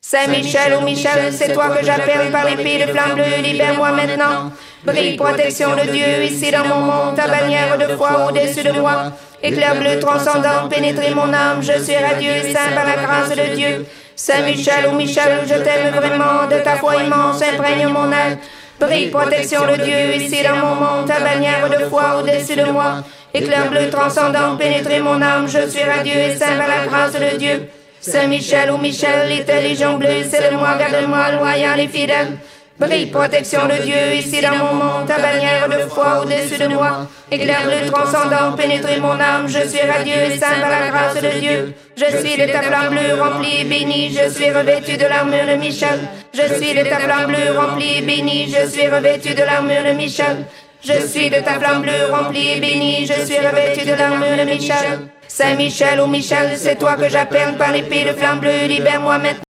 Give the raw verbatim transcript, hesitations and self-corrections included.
Saint-Michel, ô Michel, c'est toi que j'appelle par l'épée de flamme bleue, libère-moi maintenant. Brille, protection de Dieu, ici dans mon monde, ta bannière de foi au-dessus de moi. Éclair bleu transcendant, pénétrer mon âme, je suis radieux et saint par la grâce de Dieu. Saint-Michel, ô Michel, je t'aime vraiment, de ta foi immense, imprègne mon âme. Brille, protection de Dieu, ici dans mon monde, ta bannière de foi au-dessus de moi. Éclair bleu transcendant, pénétrer mon âme, je suis radieux et saint par la grâce de Dieu. Saint-Michel, ô Michel, les tes légions bleues, c'est le moi, garde-moi, loyal et fidèle. Brille, protection de Dieu, ici dans mon monde, ta bannière de foi au-dessus de moi. Éclair bleu transcendant, pénétrer mon âme, je suis radieux et saint par la grâce de Dieu. Je suis de ta flamme bleue remplie et bénie, je suis revêtu de l'armure de Michel. Je suis de ta flamme bleue remplie et bénie, je suis revêtu de l'armure de Michel. Je suis de ta flamme bleue remplie et bénie, je suis revêtu de l'armure de Michel. Saint-Michel, ô Michel, c'est toi que j'appelle par l'épée de flamme bleue, libère-moi maintenant.